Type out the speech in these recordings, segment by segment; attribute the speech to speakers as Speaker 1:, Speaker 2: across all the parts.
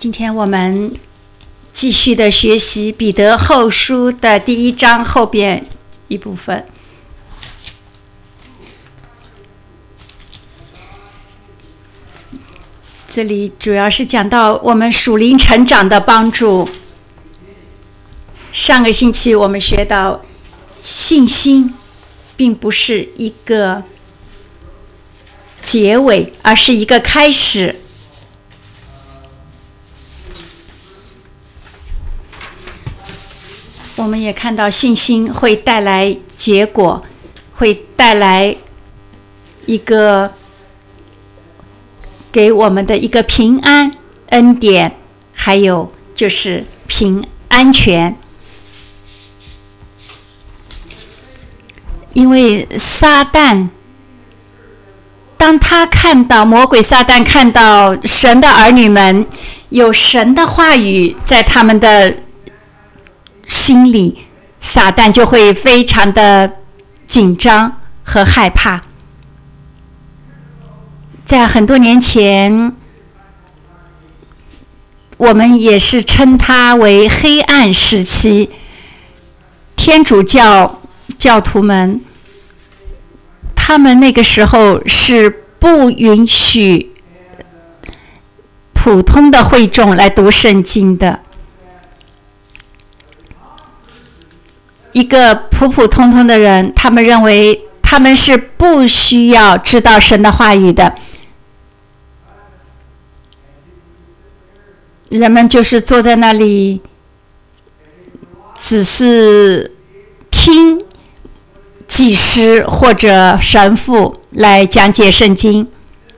Speaker 1: 今天我们继续的学习彼得后书的第1章后边一部分。这里主要是讲到我们属灵成长的帮助。上个星期我们学到，信心并不是一个结尾，而是一个开始。我们也看到信心会带来结果，会带来一个给我们的一个平安恩典，还有就是安全。因为撒旦，当他看到魔鬼撒旦看到神的儿女们有神的话语在他们的心里，撒旦就会非常的紧张和害怕。在很多年前，我们也是称它为黑暗时期。天主教徒们，他们那个时候是不允许普通的会众来读圣经的。一个普普通通的人，他们认为他们是不需要知道神的话语的。人们就是坐在那里，只是听祭司或者神父来讲解圣经。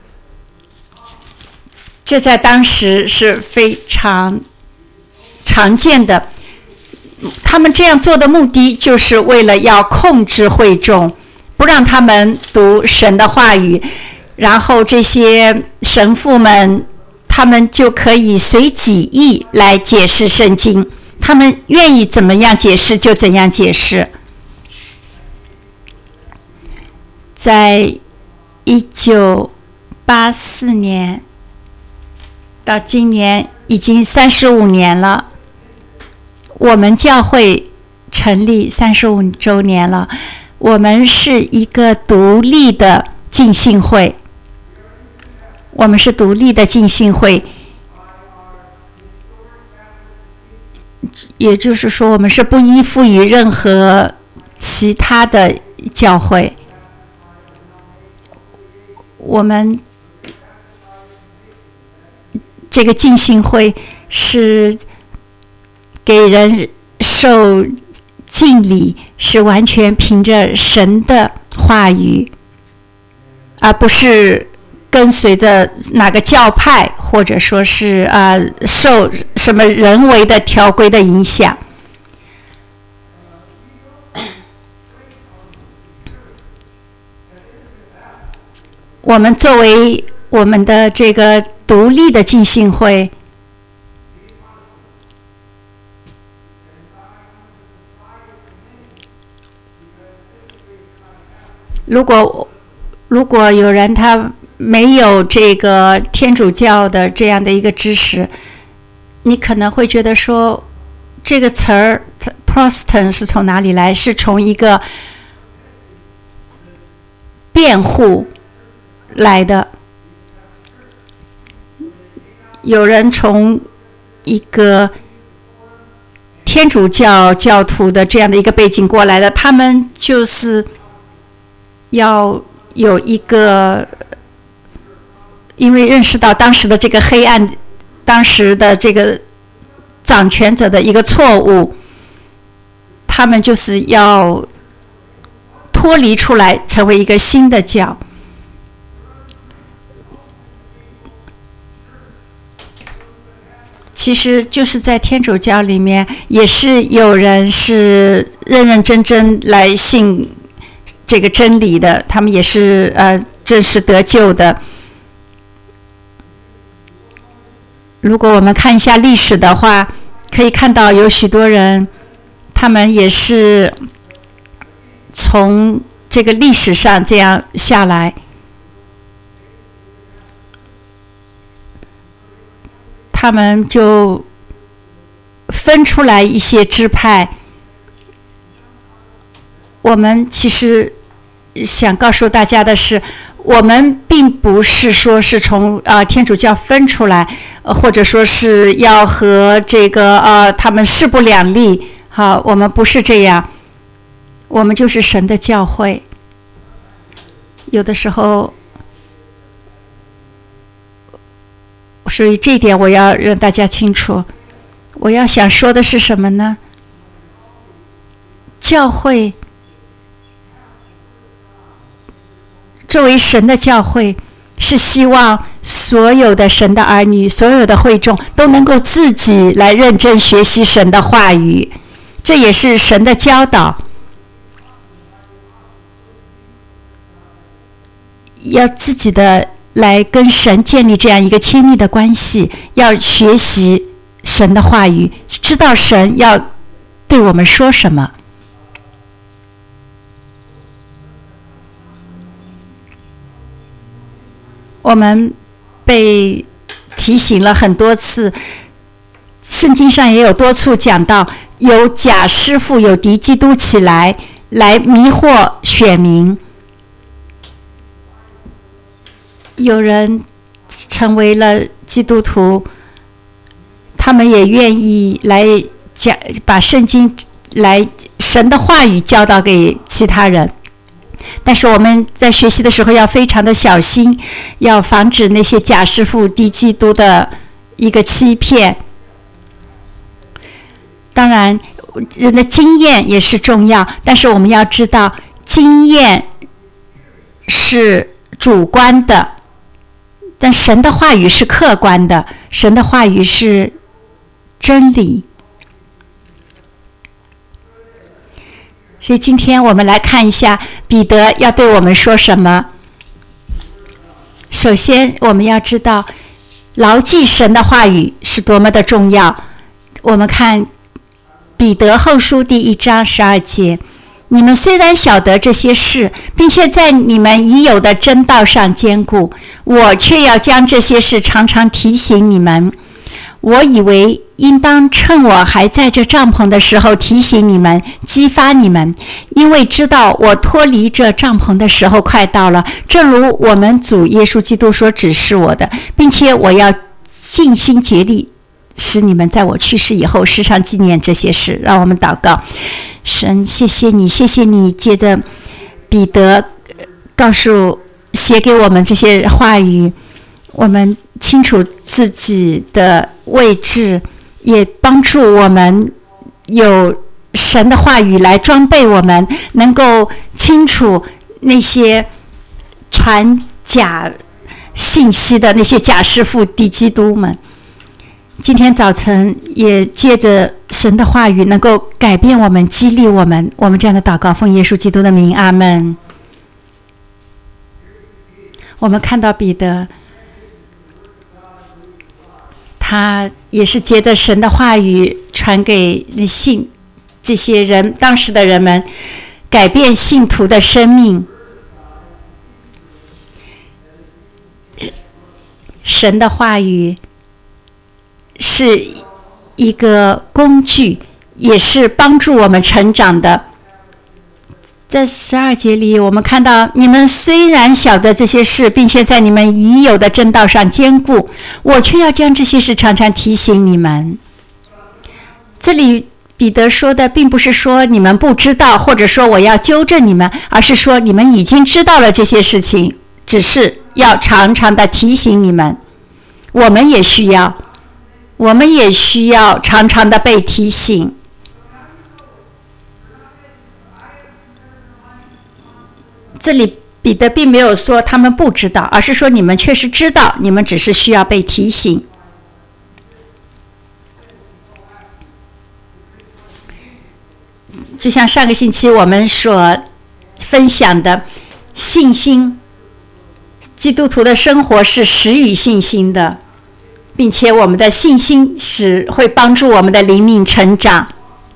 Speaker 1: 这在当时是非常常见的。他们这样做的目的就是为了要控制会众，不让他们读神的话语，然后这些神父们他们就可以随己意来解释圣经，他们愿意怎么样解释就怎样解释。在1984年到今年已经35年了，我们教会成立35周年了。我们是一个独立的浸信会，也就是说我们是不依附于任何其他的教会。我们这个浸信会是给人受敬礼，是完全凭着神的话语，而不是跟随着哪个教派，或者说是受什么人为的条规的影响。我们作为我们的这个独立的浸信会，如果有人他没有这个天主教的这样的一个知识，你可能会觉得说这个词儿 Protestant 是从哪里来？是从一个辩护来的。有人从一个天主教教徒的这样的一个背景过来的，他们就是要有一个，因为认识到当时的这个黑暗，当时的这个掌权者的一个错误，他们就是要脱离出来，成为一个新的教。其实就是在天主教里面，也是有人是认认真真来信这个真理的，他们也是正式得救的。如果我们看一下历史的话，可以看到有许多人，他们也是从这个历史上这样下来。 他们就分出来一些支派。我们其实想告诉大家的是，我们并不是说是从天主教分出来，或者说是要和这个他们势不两立。好，我们不是这样，我们就是神的教会。有的时候，所以这一点我要让大家清楚。我要想说的是什么呢？教会作为神的教会，是希望所有的神的儿女，所有的会众都能够自己来认真学习神的话语，这也是神的教导。要自己的来跟神建立这样一个亲密的关系，要学习神的话语，知道神要对我们说什么。我们被提醒了很多次，圣经上也有多处讲到，有假师傅，有敌基督起来迷惑选民。有人成为了基督徒，他们也愿意来把圣经神的话语教导给其他人。但是我们在学习的时候要非常的小心，要防止那些假师傅敌基督的一个欺骗。当然人的经验也是重要，但是我们要知道经验是主观的，但神的话语是客观的，神的话语是真理。所以今天我们来看一下彼得要对我们说什么。首先我们要知道牢记神的话语是多么的重要。我们看彼得后书第1章12节，你们虽然晓得这些事，并且在你们已有的真道上坚固，我却要将这些事常常提醒你们。我以为应当趁我还在这帐篷的时候提醒你们，激发你们，因为知道我脱离这帐篷的时候快到了，正如我们主耶稣基督所指示我的，并且我要尽心竭力使你们在我去世以后时常纪念这些事。让我们祷告。神，谢谢你，谢谢你借着彼得写给我们这些话语，我们清楚自己的位置，也帮助我们有神的话语来装备我们，能够清楚那些传假信息的那些假师傅敌基督们。今天早晨也借着神的话语能够改变我们，激励我们。我们这样的祷告奉耶稣基督的名，阿们。我们看到彼得，他也是借着神的话语传给这些人，当时的人们，改变信徒的生命。神的话语是一个工具，也是帮助我们成长的。在12节里，我们看到你们虽然晓得这些事，并且在你们已有的真道上坚固，我却要将这些事常常提醒你们。这里彼得说的并不是说你们不知道，或者说我要纠正你们，而是说你们已经知道了这些事情，只是要常常的提醒你们。我们也需要常常的被提醒。这里彼得并没有说他们不知道，而是说你们确实知道，你们只是需要被提醒。就像上个星期我们所分享的，信心，基督徒的生活是始于信心的，并且我们的信心会帮助我们的灵命成长，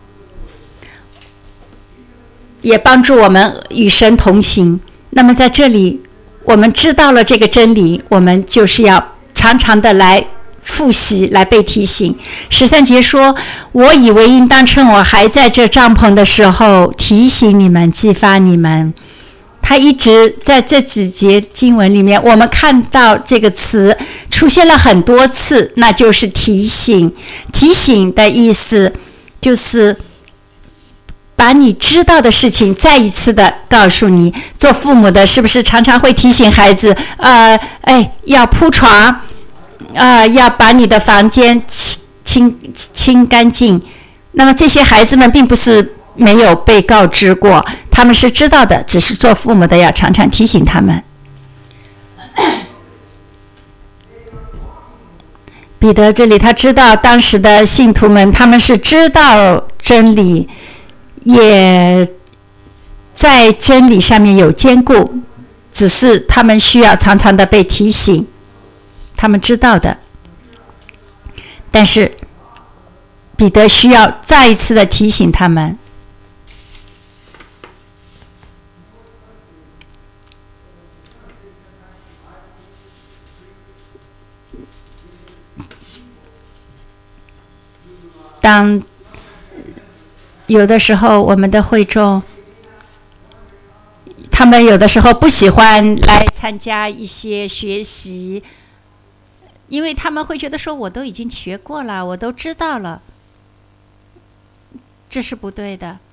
Speaker 1: 也帮助我们与神同行。那么在这里我们知道了这个真理，我们就是要常常的来复习，来被提醒。13节说，我以为应当趁我还在这帐篷的时候提醒你们，激发你们。他一直在这几节经文里面，我们看到这个词出现了很多次，那就是提醒。提醒的意思就是把你知道的事情再一次的告诉你。做父母的是不是常常会提醒孩子，要铺床，要把你的房间清干净？那么这些孩子们并不是没有被告知过，他们是知道的，只是做父母的要常常提醒他们。彼得这里他知道当时的信徒们，他们是知道真理，也在真理上面有坚固，只是他们需要常常的被提醒，他们知道的。但是彼得需要再一次的提醒他们。当有的时候我们的会众，他们有的时候不喜欢来参加一些学习，因为他们会觉得说，我都已经学过了，我都知道了，这是不对的。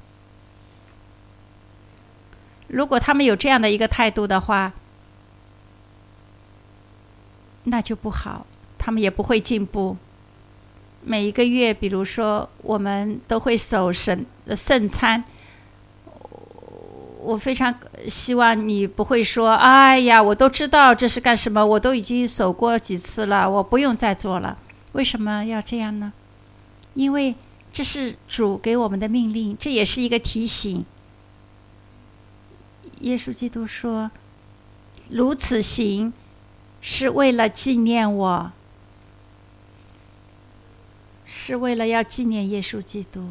Speaker 1: 如果他们有这样的一个态度的话，那就不好，他们也不会进步。每一个月，比如说我们都会守圣餐，我非常希望你不会说，哎呀，我都知道这是干什么，我都已经守过几次了，我不用再做了。为什么要这样呢？因为这是主给我们的命令，这也是一个提醒。耶稣基督说，如此行是为了纪念我，是为了要纪念耶稣基督。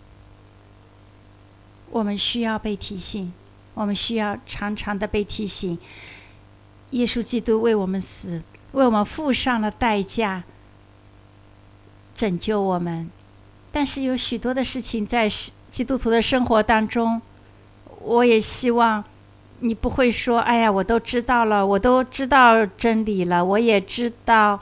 Speaker 1: 我们需要被提醒，我们需要常常的被提醒。耶稣基督为我们死，为我们付上了代价，拯救我们。但是有许多的事情在基督徒的生活当中，我也希望你不会说，哎呀，我都知道了，我都知道真理了，我也知道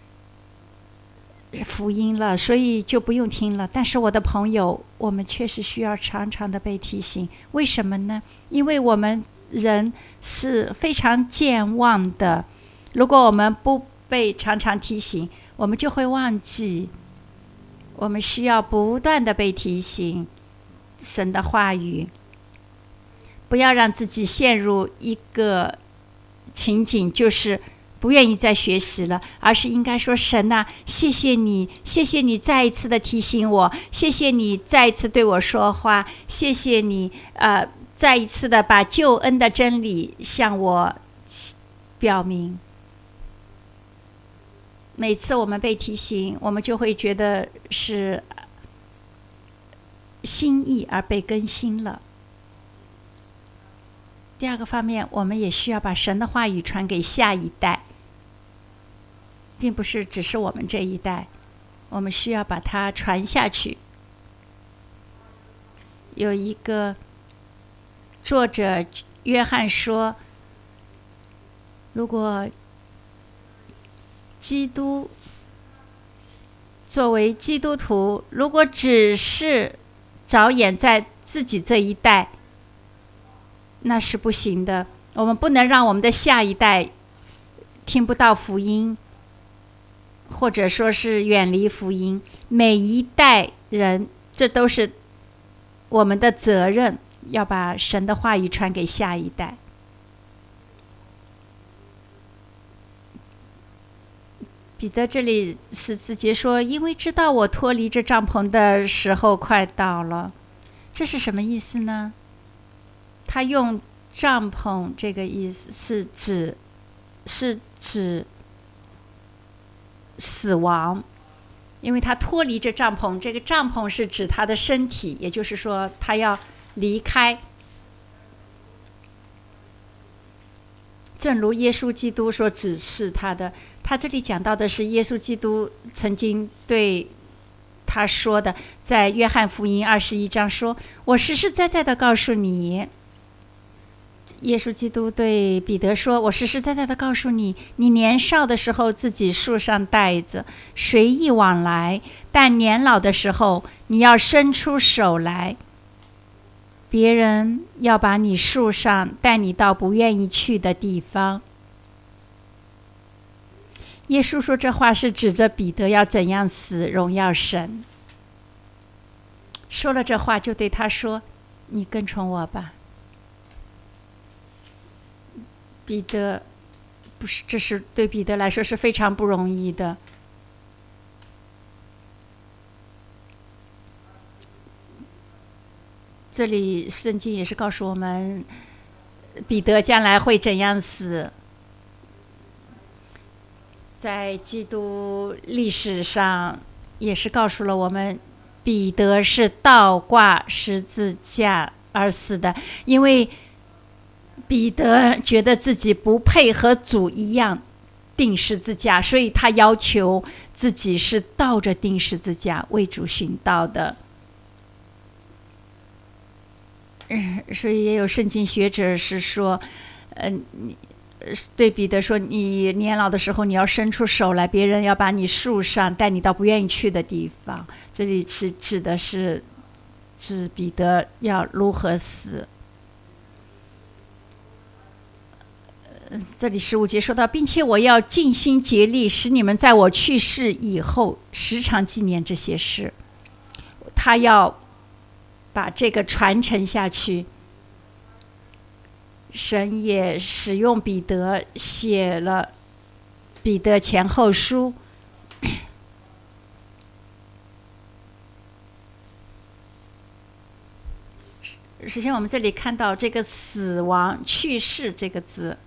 Speaker 1: 福音了，所以就不用听了。但是我的朋友，我们确实需要常常的被提醒。为什么呢？因为我们人是非常健忘的，如果我们不被常常提醒，我们就会忘记。我们需要不断的被提醒神的话语，不要让自己陷入一个情景，就是不愿意再学习了，而是应该说，神啊，谢谢你，谢谢你再一次的提醒我，谢谢你再一次对我说话，谢谢你再一次的把救恩的真理向我表明。每次我们被提醒，我们就会觉得是心意而被更新了。第二个方面，我们也需要把神的话语传给下一代，并不是只是我们这一代，我们需要把它传下去。有一个作者约翰说，如果基督作为基督徒，如果只是着眼在自己这一代，那是不行的。我们不能让我们的下一代听不到福音，或者说是远离福音。每一代人，这都是我们的责任，要把神的话语传给下一代。彼得这里是直接说，因为知道我脱离这帐篷的时候快到了。这是什么意思呢？他用帐篷这个意思是指死亡，因为他脱离这帐篷，这个帐篷是指他的身体，也就是说他要离开正如耶稣基督所指示他的。他这里讲到的是耶稣基督曾经对他说的，在约翰福音21章说：“我实实在在的告诉你。”耶稣基督对彼得说：“我实实在在的告诉你，你年少的时候自己束上带子，随意往来；但年老的时候，你要伸出手来，别人要把你束上，带你到不愿意去的地方。”耶稣说这话是指着彼得要怎样死，荣耀神。说了这话，就对他说：“你跟从我吧。”彼得不是，这是对彼得来说是非常不容易的。这里圣经也是告诉我们，彼得将来会怎样死。在基督历史上也是告诉了我们，彼得是倒挂十字架而死的，因为彼得觉得自己不配和主一样钉十字架，所以他要求自己是倒着钉十字架为主殉道的。所以也有圣经学者是说，对彼得说：“你年老的时候，你要伸出手来，别人要把你束上，带你到不愿意去的地方。”这里是指的是指彼得要如何死。这里15节说到，并且我要尽心竭力，使你们在我去世以后时常纪念这些事。他要把这个传承下去。神也使用彼得写了彼得前后书。首先我们这里看到这个死亡去世这个字，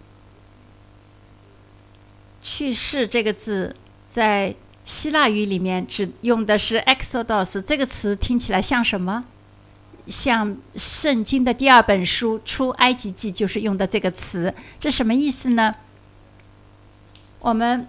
Speaker 1: 去世这个字在希腊语里面只用的是 exodus， 这个词听起来像什么？像圣经的第2本书出埃及记就是用的这个词。这什么意思呢？我们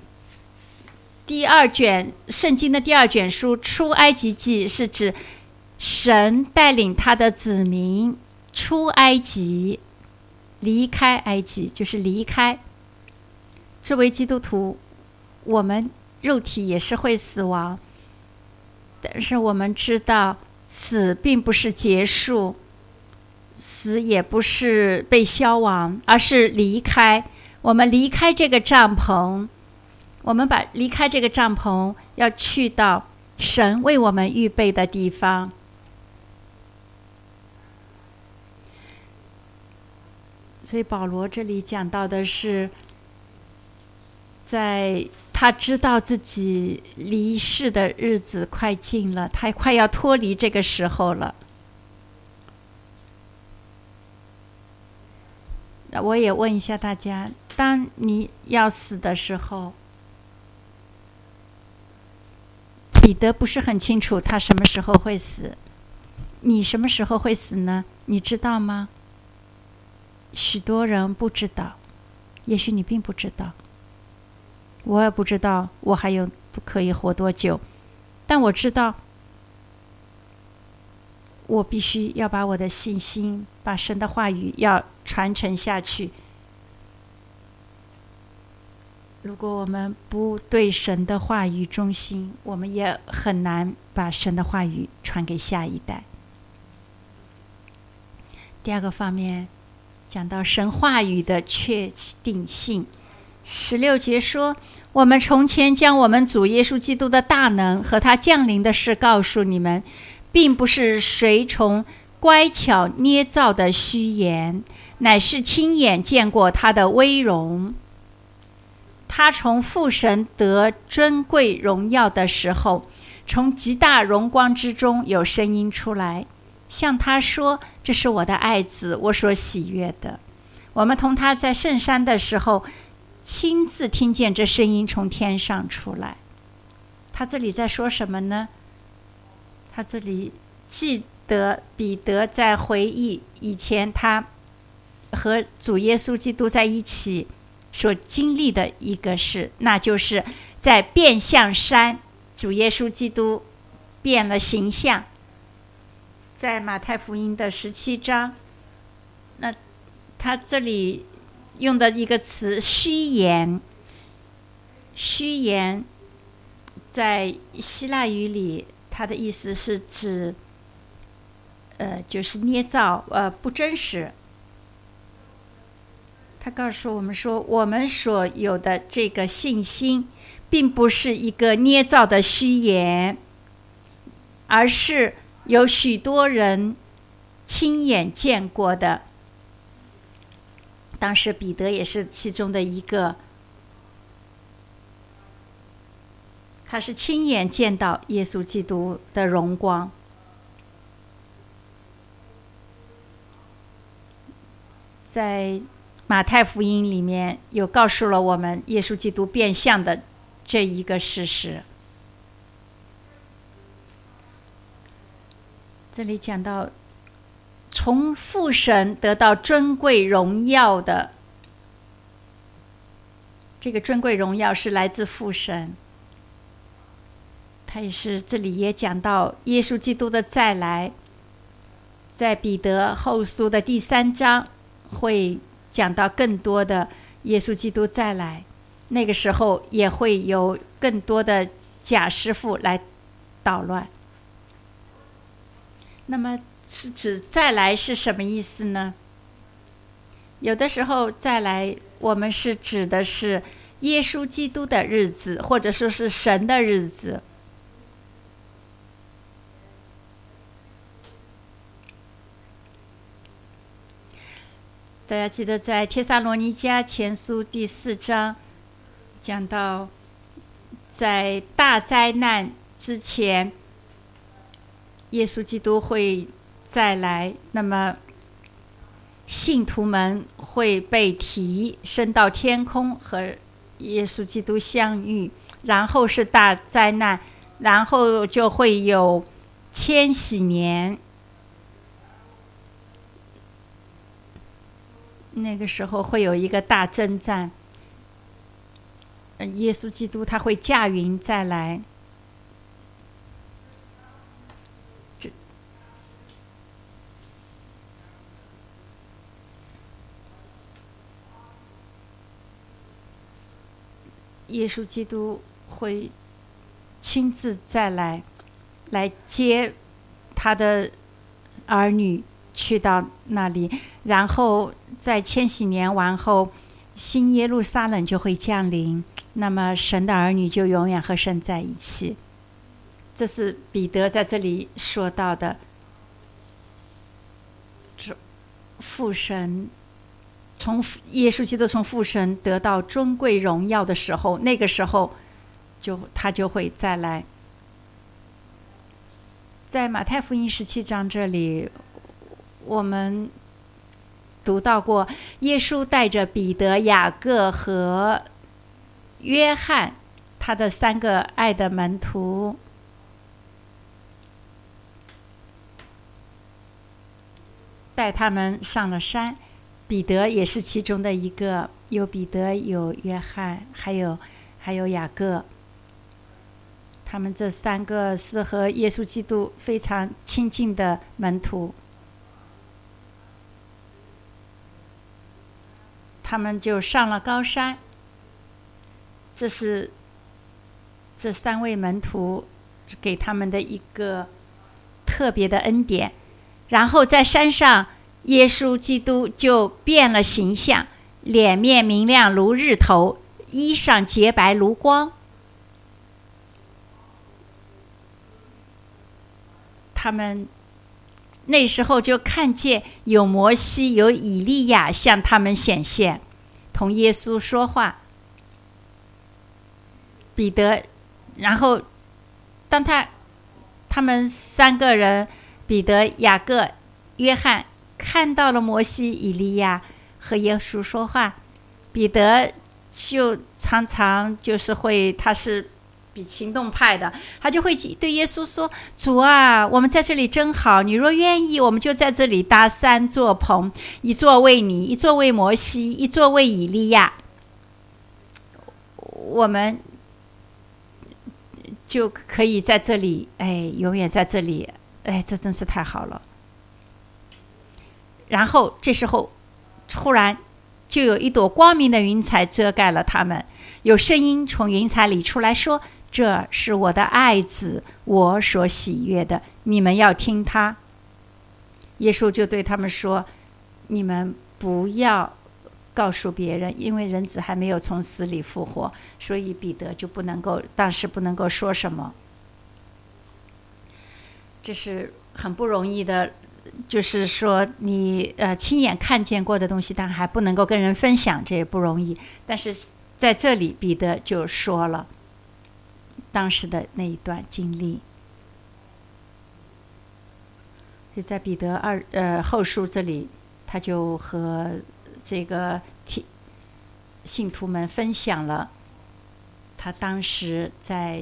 Speaker 1: 圣经的第2卷书出埃及记是指神带领他的子民出埃及，离开埃及，就是离开。作为基督徒，我们肉体也是会死亡，但是我们知道死并不是结束，死也不是被消亡，而是离开。我们离开这个帐篷，离开这个帐篷，要去到神为我们预备的地方。所以保罗这里讲到的是，在他知道自己离世的日子快近了，他快要脱离这个时候了。那我也问一下大家，当你要死的时候，彼得不是很清楚他什么时候会死，你什么时候会死呢？你知道吗？许多人不知道，也许你并不知道，我也不知道我还有可以活多久，但我知道我必须要把我的信心，把神的话语要传承下去。如果我们不对神的话语忠心，我们也很难把神的话语传给下一代。第2个方面讲到神话语的确定性。16节说，我们从前将我们主耶稣基督的大能和他降临的事告诉你们，并不是随从乖巧捏造的虚言，乃是亲眼见过他的威荣。他从父神得尊贵荣耀的时候，从极大荣光之中有声音出来，向他说：“这是我的爱子，我所喜悦的。”我们同他在圣山的时候，亲自听见这声音从天上出来。他这里在说什么呢？他这里记得彼得在回忆以前他和主耶稣基督在一起所经历的一个事，那就是在变相山，主耶稣基督变了形象。在马太福音的17章，那他这里用的一个词虚言，虚言在希腊语里，它的意思是指就是捏造，不真实。他告诉我们说，我们所有的这个信心并不是一个捏造的虚言，而是有许多人亲眼见过的。当时彼得也是其中的一个，他是亲眼见到耶稣基督的荣光。在马太福音里面有告诉了我们耶稣基督变相的这一个事实。这里讲到从父神得到尊贵荣耀的，这个尊贵荣耀是来自父神。他也是这里也讲到耶稣基督的再来，在彼得后书的第3章会讲到更多的耶稣基督再来，那个时候也会有更多的假师傅来捣乱。那么是指再来是什么意思呢？有的时候再来我们是指的是耶稣基督的日子，或者说是神的日子。大家记得在帖撒罗尼迦前书第4章讲到，在大灾难之前耶稣基督会再来，那么信徒们会被提升到天空和耶稣基督相遇，然后是大灾难，然后就会有千禧年。那个时候会有一个大征战，耶稣基督他会驾云再来。耶稣基督会亲自再来，来接他的儿女去到那里，然后在千禧年完后，新耶路撒冷就会降临，那么神的儿女就永远和神在一起。这是彼得在这里说到的，父神从耶稣基督从父神得到尊贵荣耀的时候，那个时候他就会再来。在马太福音17章这里，我们读到过耶稣带着彼得、雅各和约翰，他的3个爱的门徒，带他们上了山。彼得也是其中的一个，有彼得，有约翰，还有雅各。他们这3个是和耶稣基督非常亲近的门徒。他们就上了高山，这是这3位门徒给他们的一个特别的恩典。然后在山上，耶稣基督就变了形象，脸面明亮如日头，衣裳洁白如光。他们那时候就看见有摩西有以利亚向他们显现，同耶稣说话。彼得，然后当他们3个人，彼得、雅各、约翰看到了摩西、以利亚和耶稣说话，彼得就常常就是会，他是比行动派的，他就会对耶稣说：主啊，我们在这里真好，你若愿意，我们就在这里搭3座棚，一座为你，一座为摩西，一座为以利亚。 我们就可以在这里，永远在这里，这真是太好了。然后这时候忽然就有一朵光明的云彩遮盖了他们，有声音从云彩里出来说：这是我的爱子，我所喜悦的，你们要听他。耶稣就对他们说：你们不要告诉别人，因为人子还没有从死里复活，所以彼得就当时不能够说什么。这是很不容易的，就是说你亲眼看见过的东西，但还不能够跟人分享，这也不容易。但是在这里彼得就说了当时的那一段经历。就在彼得后书这里，他就和这个信徒们分享了他当时在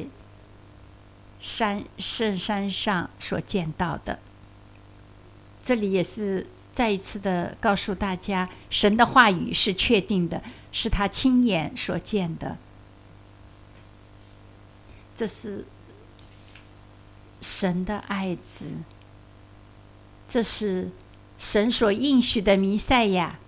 Speaker 1: 圣山上所见到的。这里也是再一次的告诉大家，神的话语是确定的，是他亲眼所见的。这是神的爱子，这是神所应许的弥赛亚。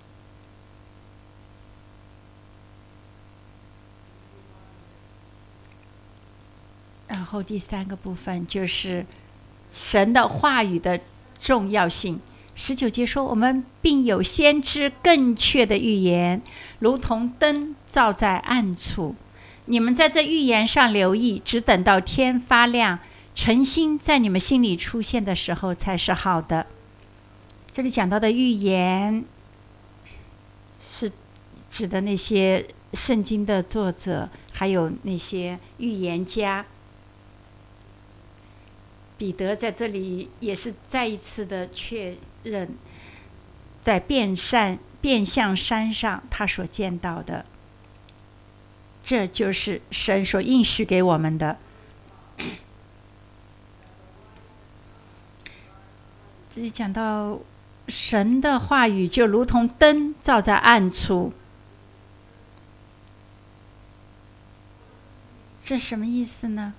Speaker 1: 然后第三个部分就是神的话语的重要性。19节说，我们并有先知更确的预言，如同灯照在暗处。你们在这预言上留意，只等到天发亮，诚心在你们心里出现的时候才是好的。这里讲到的预言是指的那些圣经的作者，还有那些预言家。彼得在这里也是再一次的确认，在变相山上他所见到的，这就是神所应许给我们的。这里讲到神的话语就如同灯照在暗处，这什么意思呢？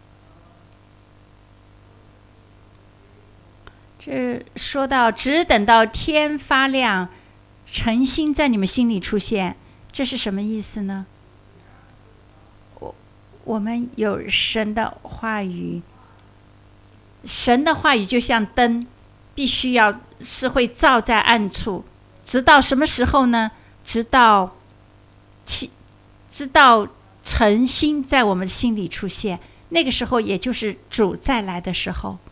Speaker 1: 这说到只等到天发亮，诚心在你们心里出现，这是什么意思呢？我们有神的话语，神的话语就像灯，必须要是会照在暗处，直到什么时候呢？直到诚心在我们心里出现，那个时候也就是主再来的时候。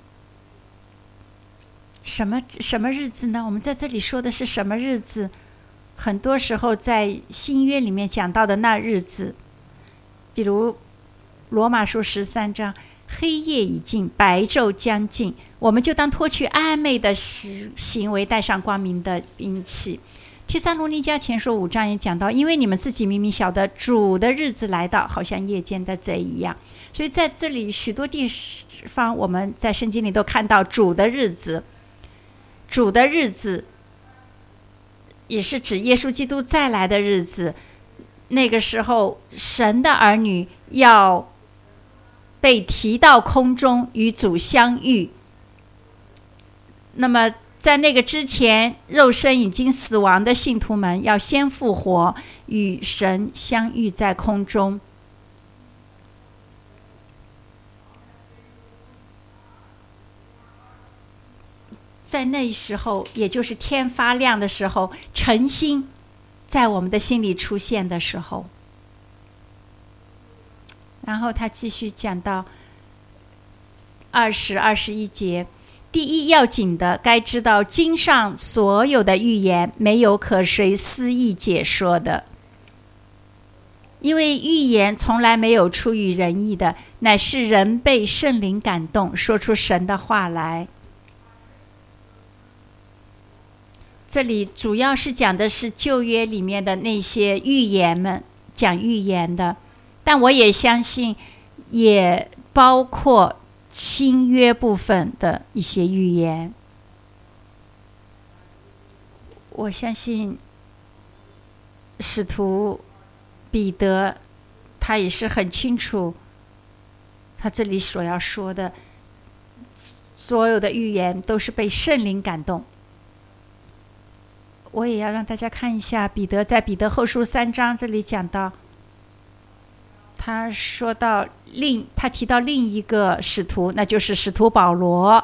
Speaker 1: 什么日子呢？我们在这里说的是什么日子？很多时候在新约里面讲到的那日子，比如罗马书13章，黑夜已尽，白昼将近，我们就当脱去暧昧的行为，带上光明的兵器。帖撒罗尼迦前书5章也讲到，因为你们自己明明晓得主的日子来到，好像夜间的贼一样。所以在这里许多地方，我们在圣经里都看到主的日子。主的日子也是指耶稣基督再来的日子，那个时候神的儿女要被提到空中与主相遇。那么在那个之前，肉身已经死亡的信徒们要先复活，与神相遇在空中。在那时候，也就是天发亮的时候，诚心在我们的心里出现的时候。然后他继续讲到20、21节，第一要紧的，该知道经上所有的预言，没有可随私意解说的，因为预言从来没有出于人意的，乃是人被圣灵感动，说出神的话来。这里主要是讲的是旧约里面的那些预言们，讲预言的，但我也相信也包括新约部分的一些预言。我相信使徒彼得他也是很清楚，他这里所要说的所有的预言都是被圣灵感动。我也要让大家看一下彼得在彼得后书3章这里讲到，他说到他提到另一个使徒，那就是使徒保罗。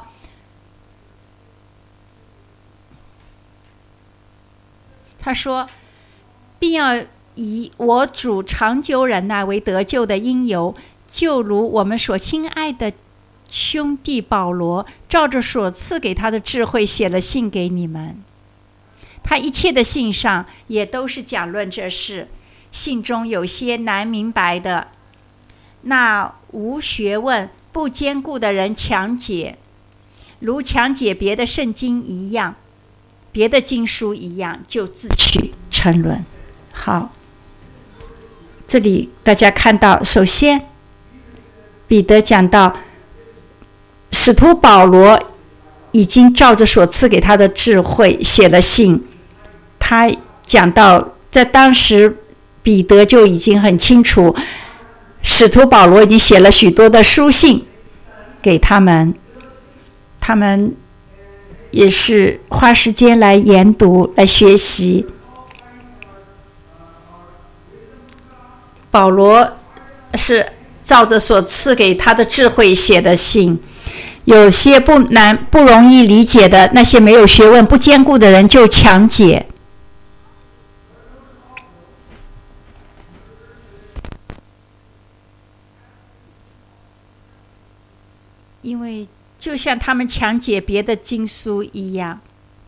Speaker 1: 他说，并要以我主长久忍耐为得救的因由，就如我们所亲爱的兄弟保罗照着所赐给他的智慧写了信给你们。他一切的信上也都是讲论这事，信中有些难明白的，那无学问不坚固的人强解，如强解别的圣经一样，别的经书一样，就自取沉沦。好，这里大家看到，首先彼得讲到使徒保罗已经照着所赐给他的智慧写了信。他讲到在当时彼得就已经很清楚，使徒保罗已经写了许多的书信给他们，他们也是花时间来研读来学习。保罗是照着所赐给他的智慧写的信，有些不容易理解的，那些没有学问不坚固的人就强解。因为就像他们强解别的经书一样，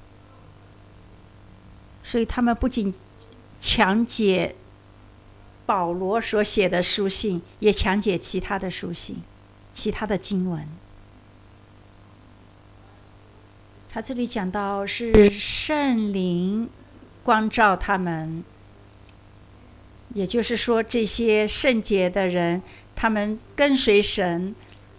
Speaker 1: 所以他们不仅强解保罗所写的书信，也强解其他的书信、其他的经文。他这里讲到是圣灵光照他们，也就是说这些圣洁的人，他们跟随神，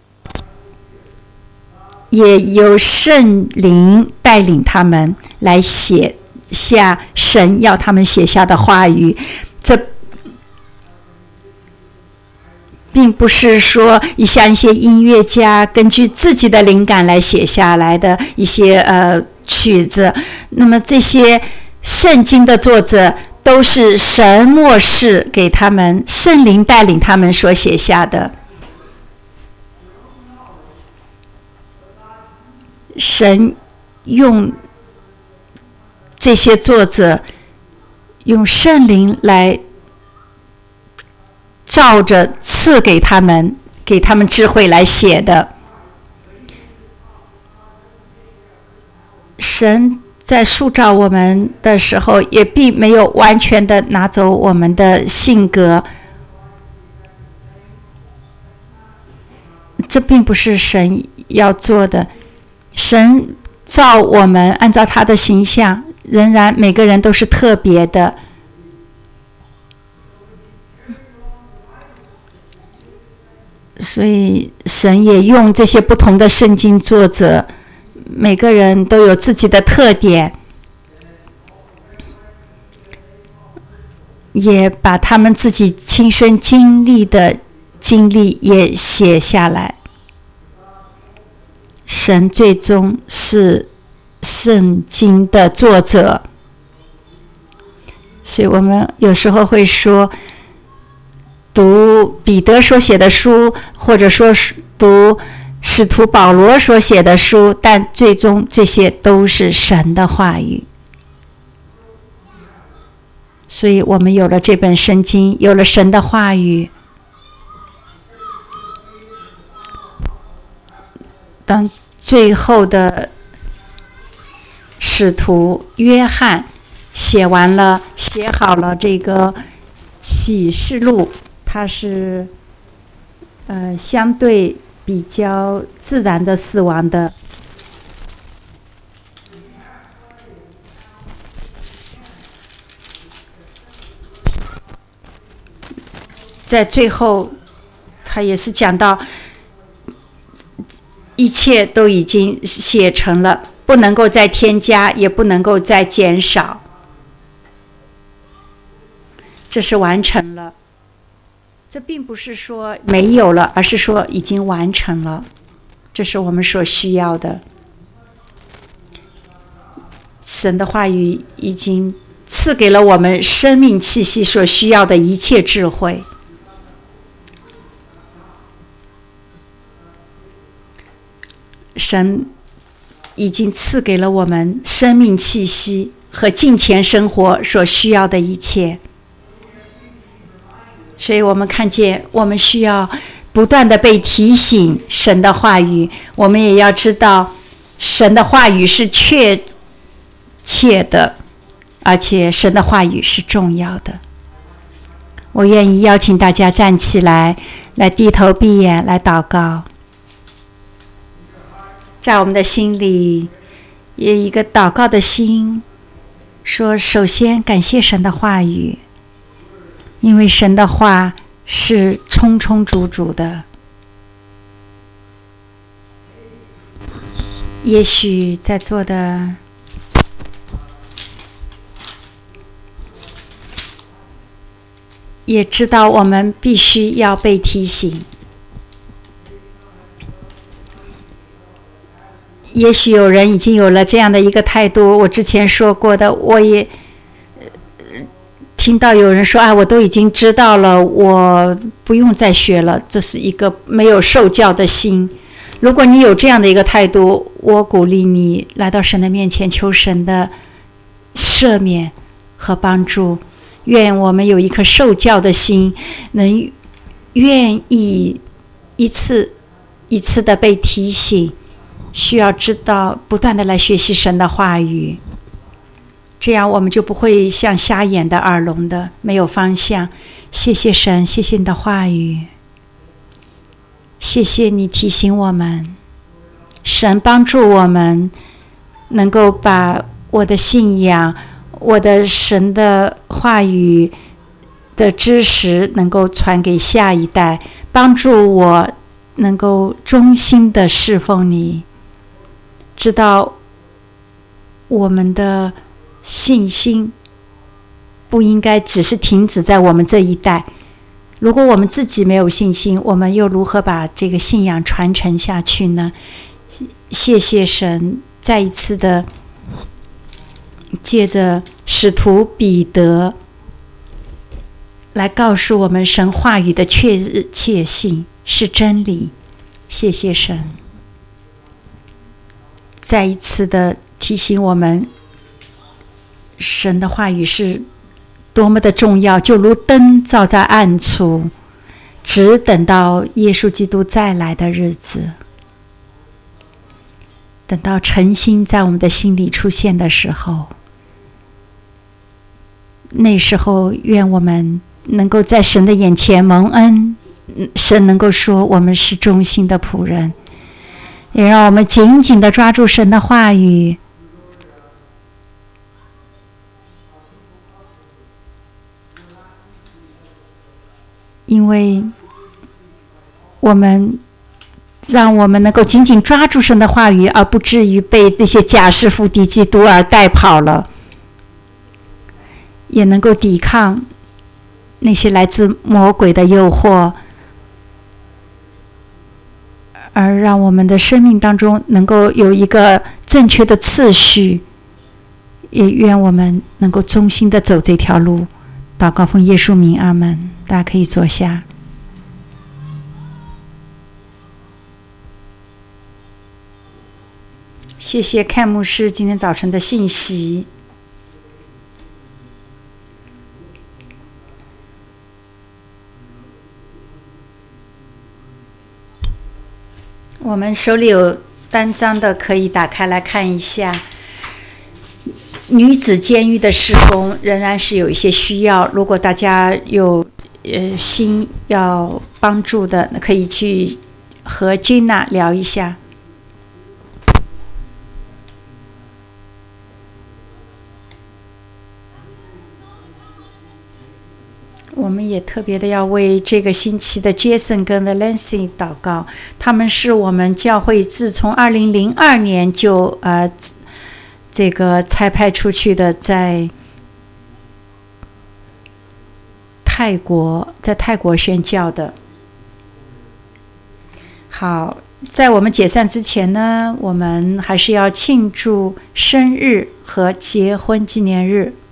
Speaker 1: 也由圣灵带领他们来写下神要他们写下的话语。这并不是说像一些音乐家根据自己的灵感来写下来的一些曲子，那么这些圣经的作者都是神默示给他们，圣灵带领他们所写下的。神用这些作者，用圣灵来照着赐给他们智慧来写的。神在塑造我们的时候，也并没有完全的拿走我们的性格，这并不是神要做的。神造我们，按照他的形象，仍然每个人都是特别的。所以神也用这些不同的圣经作者，每个人都有自己的特点，也把他们自己亲身经历的经历也写下来。神最终是圣经的作者，所以我们有时候会说，读彼得所写的书，或者说读使徒保罗所写的书，但最终这些都是神的话语。所以我们有了这本圣经，有了神的话语，当最后的使徒约翰写好了这个启示录，它是相对比较自然的死亡的。在最后他也是讲到一切都已经写成了，不能够再添加，也不能够再减少，这是完成了。 这并不是说没有了，而是说已经完成了，这是我们所需要的。神的话语已经赐给了我们生命气息所需要的一切智慧。神已经赐给了我们生命气息和金钱生活所需要的一切，所以我们看见我们需要不断的被提醒神的话语，我们也要知道神的话语是确切的，而且神的话语是重要的。我愿意邀请大家站起来，来低头闭眼来祷告。在我们的心里有一个祷告的心，说首先感谢神的话语，因为神的话是充充足足的。也许在座的也知道我们必须要被提醒，也许有人已经有了这样的一个态度，我之前说过的，我也听到有人说我都已经知道了，我不用再学了，这是一个没有受教的心。如果你有这样的一个态度，我鼓励你来到神的面前，求神的赦免和帮助。愿我们有一颗受教的心，能愿意一次一次的被提醒，需要知道不断的来学习神的话语，这样我们就不会像瞎眼的耳聋的没有方向。谢谢神，谢谢你的话语，谢谢你提醒我们，神帮助我们能够把我的信仰，我的神的话语的知识能够传给下一代，帮助我能够忠心的侍奉你，知道我们的信心不应该只是停止在我们这一代。如果我们自己没有信心，我们又如何把这个信仰传承下去呢？谢谢神，再一次的借着使徒彼得来告诉我们神话语的确切性是真理。谢谢神，再一次的提醒我们，神的话语是多么的重要，就如灯照在暗处，只等到耶稣基督再来的日子，等到诚心在我们的心里出现的时候，那时候愿我们能够在神的眼前蒙恩，神能够说我们是忠心的仆人，也让我们紧紧地抓住神的话语，因为让我们能够紧紧抓住神的话语，而不至于被这些假师傅敌基督而带跑了，也能够抵抗那些来自魔鬼的诱惑，而让我们的生命当中能够有一个正确的次序。也愿我们能够忠心的走这条路。祷告奉耶稣名，阿们。大家可以坐下。谢谢看牧师今天早晨的信息。我们手里有单张的，可以打开来看一下。女子监狱的事工仍然是有一些需要，如果大家有心要帮助的，可以去和 Gina 聊一下。我们也特别的要为这个星期的 Jason 跟 Valencia 祷告，他们是我们教会自从2002年就这个差派出去的，在在泰国宣教的。好，在我们解散之前呢，我们还是要庆祝生日和结婚纪念日。